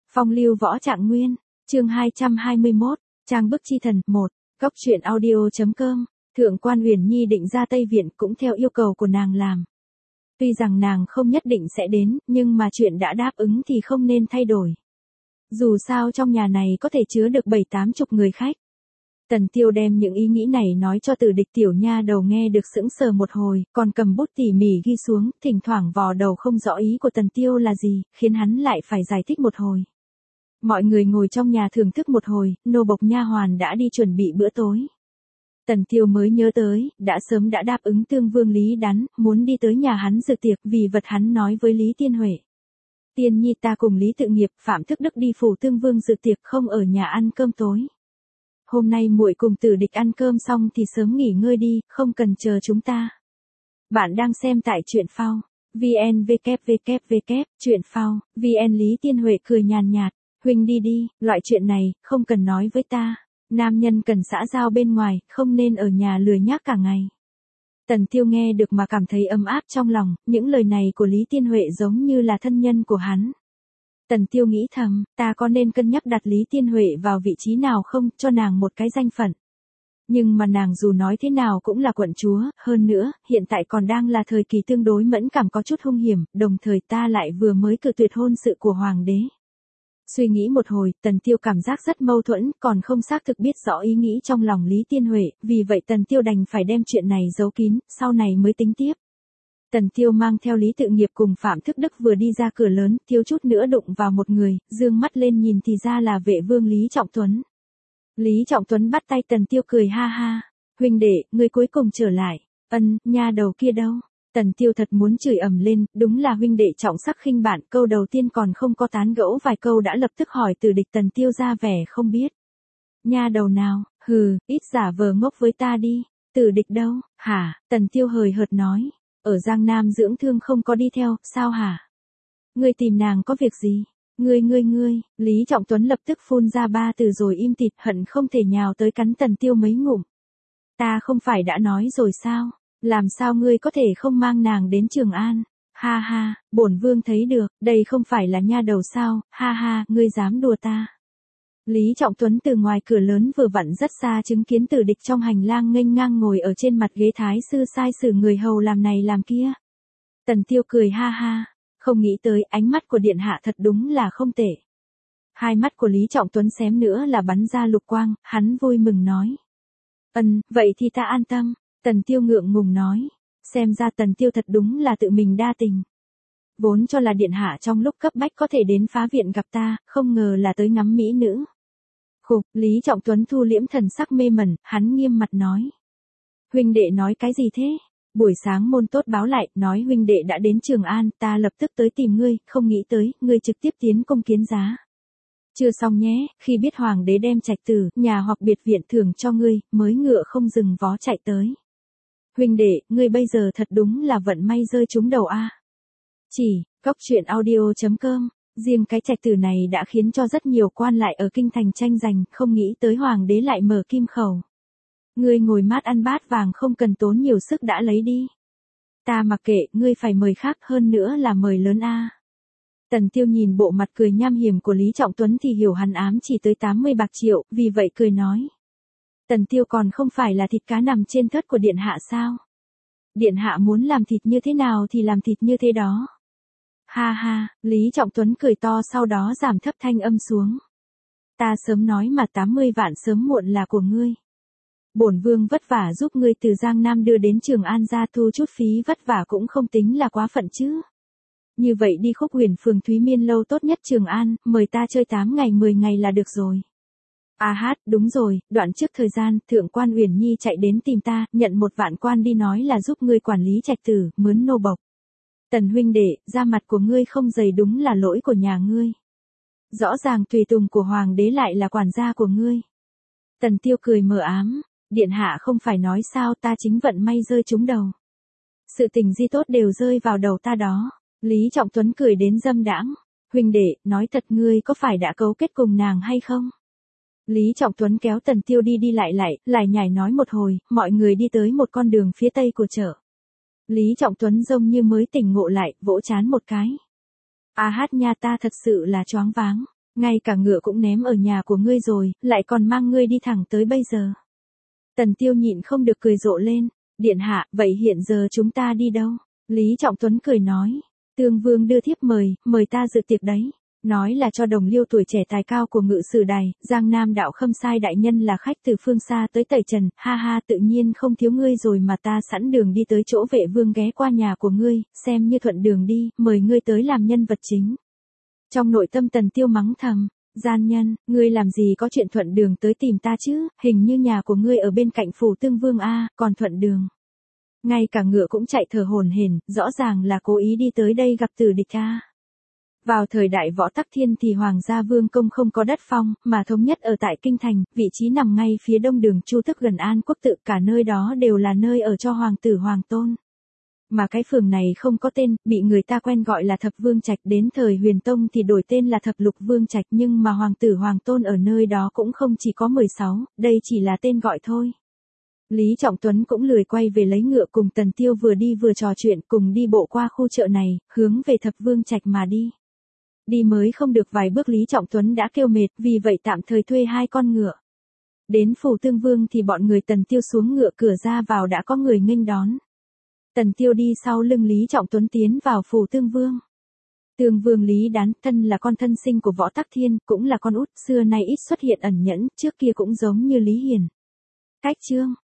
Phong lưu võ trạng nguyên, chương 221, trang bức chi thần 1, góc truyện audio.com, Thượng quan Uyển Nhi định ra Tây Viện cũng theo yêu cầu của nàng làm. Tuy rằng nàng không nhất định sẽ đến, nhưng mà chuyện đã đáp ứng thì không nên thay đổi. Dù sao trong nhà này có thể chứa được 7-80 người khách. Tần Tiêu đem những ý nghĩ này nói cho Từ Địch tiểu nha đầu nghe được sững sờ một hồi, còn cầm bút tỉ mỉ ghi xuống, thỉnh thoảng vò đầu không rõ ý của Tần Tiêu là gì, khiến hắn lại phải giải thích một hồi. Mọi người ngồi trong nhà thưởng thức một hồi, nô bộc nha hoàn đã đi chuẩn bị bữa tối. Tần Tiêu mới nhớ tới, đã sớm đã đáp ứng Tương Vương Lý Đắn, muốn đi tới nhà hắn dự tiệc, vì vật hắn nói với Lý Tiên Huệ. Tiên Nhi ta cùng Lý Tự Nghiệp, Phạm Thức Đức đi phủ Tương Vương dự tiệc, không ở nhà ăn cơm tối. Hôm nay muội cùng Tử Địch ăn cơm xong thì sớm nghỉ ngơi đi, không cần chờ chúng ta. Bạn đang xem tại truyện phao. VN www, truyện phao, VN Lý Tiên Huệ cười nhàn nhạt, huynh đi đi, loại chuyện này, không cần nói với ta. Nam nhân cần xã giao bên ngoài, không nên ở nhà lười nhác cả ngày. Tần Tiêu nghe được mà cảm thấy ấm áp trong lòng, những lời này của Lý Tiên Huệ giống như là thân nhân của hắn. Tần Tiêu nghĩ thầm, ta có nên cân nhắc đặt Lý Tiên Huệ vào vị trí nào không, cho nàng một cái danh phận. Nhưng mà nàng dù nói thế nào cũng là quận chúa, hơn nữa, hiện tại còn đang là thời kỳ tương đối mẫn cảm có chút hung hiểm, đồng thời ta lại vừa mới cự tuyệt hôn sự của hoàng đế. Suy nghĩ một hồi, Tần Tiêu cảm giác rất mâu thuẫn, còn không xác thực biết rõ ý nghĩ trong lòng Lý Tiên Huệ, vì vậy Tần Tiêu đành phải đem chuyện này giấu kín, sau này mới tính tiếp. Tần Tiêu mang theo Lý Tự Nghiệp cùng Phạm Thức Đức vừa đi ra cửa lớn, thiếu chút nữa đụng vào một người, dương mắt lên nhìn thì ra là vệ vương Lý Trọng Tuấn. Lý Trọng Tuấn bắt tay Tần Tiêu cười ha ha, huynh đệ, ngươi cuối cùng trở lại, nha đầu kia đâu? Tần Tiêu thật muốn chửi ầm lên, đúng là huynh đệ trọng sắc khinh bạn, câu đầu tiên còn không có tán gẫu vài câu đã lập tức hỏi Từ Địch. Tần Tiêu ra vẻ không biết. Nha đầu nào, hừ, ít giả vờ ngốc với ta đi, Từ Địch đâu, hả? Tần Tiêu hời hợt nói, ở Giang Nam dưỡng thương không có đi theo, sao hả? Ngươi tìm nàng có việc gì? Ngươi, Lý Trọng Tuấn lập tức phun ra 3 từ rồi im tịt, hận không thể nhào tới cắn Tần Tiêu mấy ngụm. Ta không phải đã nói rồi sao? Làm sao ngươi có thể không mang nàng đến Trường An? Ha ha, bổn vương thấy được, đây không phải là nha đầu sao? Ha ha, ngươi dám đùa ta. Lý Trọng Tuấn từ ngoài cửa lớn vừa vặn rất xa chứng kiến Tử Địch trong hành lang nghênh ngang ngồi ở trên mặt ghế thái sư sai sử người hầu làm này làm kia. Tần Tiêu cười ha ha, không nghĩ tới ánh mắt của điện hạ thật đúng là không tệ. Hai mắt của Lý Trọng Tuấn xém nữa là bắn ra lục quang, hắn vui mừng nói. Vậy thì ta an tâm. Tần Tiêu ngượng ngùng nói, xem ra Tần Tiêu thật đúng là tự mình đa tình. Vốn cho là điện hạ trong lúc cấp bách có thể đến phá viện gặp ta, không ngờ là tới ngắm mỹ nữ. Khục, Lý Trọng Tuấn thu liễm thần sắc mê mẩn, hắn nghiêm mặt nói. Huynh đệ nói cái gì thế? Buổi sáng môn tốt báo lại, nói huynh đệ đã đến Trường An, ta lập tức tới tìm ngươi, không nghĩ tới, ngươi trực tiếp tiến công Kiến Giá. Chưa xong nhé, khi biết hoàng đế đem trạch tử, nhà hoặc biệt viện thưởng cho ngươi, mới ngựa không dừng vó chạy tới. Huynh đệ, ngươi bây giờ thật đúng là vận may rơi trúng đầu a. Chỉ, góc truyện audio.com, riêng cái trạch tử này đã khiến cho rất nhiều quan lại ở kinh thành tranh giành, không nghĩ tới hoàng đế lại mở kim khẩu. Ngươi ngồi mát ăn bát vàng không cần tốn nhiều sức đã lấy đi. Ta mặc kệ, ngươi phải mời khác, hơn nữa là mời lớn a. Tần Tiêu nhìn bộ mặt cười nham hiểm của Lý Trọng Tuấn thì hiểu hắn ám chỉ tới 80 bạc triệu, vì vậy cười nói. Tần Tiêu còn không phải là thịt cá nằm trên thớt của điện hạ sao? Điện hạ muốn làm thịt như thế nào thì làm thịt như thế đó. Ha ha, Lý Trọng Tuấn cười to sau đó giảm thấp thanh âm xuống. Ta sớm nói mà 80 vạn sớm muộn là của ngươi. Bổn vương vất vả giúp ngươi từ Giang Nam đưa đến Trường An ra thu chút phí vất vả cũng không tính là quá phận chứ. Như vậy đi Khúc Huyền phường Thúy Miên lâu tốt nhất Trường An, mời ta chơi 8 ngày 10 ngày là được rồi. Đúng rồi, đoạn trước thời gian, Thượng quan Uyển Nhi chạy đến tìm ta, nhận 1 vạn quan đi nói là giúp ngươi quản lý trạch tử, mướn nô bộc. Tần huynh đệ, da mặt của ngươi không dày đúng là lỗi của nhà ngươi. Rõ ràng tùy tùng của hoàng đế lại là quản gia của ngươi. Tần Tiêu cười mờ ám, điện hạ không phải nói sao ta chính vận may rơi trúng đầu. Sự tình di tốt đều rơi vào đầu ta đó. Lý Trọng Tuấn cười đến dâm đãng, huynh đệ, nói thật ngươi có phải đã cấu kết cùng nàng hay không? Lý Trọng Tuấn kéo Tần Tiêu đi đi lại nhải nói một hồi, mọi người đi tới một con đường phía tây của chợ. Lý Trọng Tuấn giống như mới tỉnh ngộ lại, vỗ chán một cái. Nha ta thật sự là choáng váng. Ngay cả ngựa cũng ném ở nhà của ngươi rồi, lại còn mang ngươi đi thẳng tới bây giờ. Tần Tiêu nhịn không được cười rộ lên. Điện hạ, vậy hiện giờ chúng ta đi đâu? Lý Trọng Tuấn cười nói. Tương Vương đưa thiếp mời ta dự tiệc đấy. Nói là cho đồng liêu tuổi trẻ tài cao của Ngự Sử Đài, Giang Nam đạo Khâm Sai đại nhân là khách từ phương xa tới Tẩy Trần, ha ha, tự nhiên không thiếu ngươi rồi mà ta sẵn đường đi tới chỗ Vệ Vương ghé qua nhà của ngươi, xem như thuận đường đi, mời ngươi tới làm nhân vật chính. Trong nội tâm Tần Tiêu mắng thầm, gian nhân, ngươi làm gì có chuyện thuận đường tới tìm ta chứ, hình như nhà của ngươi ở bên cạnh phủ Tương Vương a, còn thuận đường. Ngay cả ngựa cũng chạy thở hổn hển, rõ ràng là cố ý đi tới đây gặp tử địch a. Vào thời đại Võ Tắc Thiên thì Hoàng gia Vương công không có đất phong, mà thống nhất ở tại Kinh Thành, vị trí nằm ngay phía đông đường Chu Tức gần An Quốc tự, cả nơi đó đều là nơi ở cho hoàng tử hoàng tôn. Mà cái phường này không có tên, bị người ta quen gọi là Thập Vương Trạch, đến thời Huyền Tông thì đổi tên là Thập Lục Vương Trạch, nhưng mà hoàng tử hoàng tôn ở nơi đó cũng không chỉ có 16, đây chỉ là tên gọi thôi. Lý Trọng Tuấn cũng lười quay về lấy ngựa, cùng Tần Tiêu vừa đi vừa trò chuyện, cùng đi bộ qua khu chợ này, hướng về Thập Vương Trạch mà đi. Đi mới không được vài bước Lý Trọng Tuấn đã kêu mệt, vì vậy tạm thời thuê 2 con ngựa. Đến phủ Tương Vương thì bọn người Tần Tiêu xuống ngựa, cửa ra vào đã có người nghênh đón. Tần Tiêu đi sau lưng Lý Trọng Tuấn tiến vào phủ Tương Vương. Tương Vương Lý Đán, thân là con thân sinh của Võ Tắc Thiên, cũng là con út, xưa nay ít xuất hiện ẩn nhẫn, trước kia cũng giống như Lý Hiền. Cách chương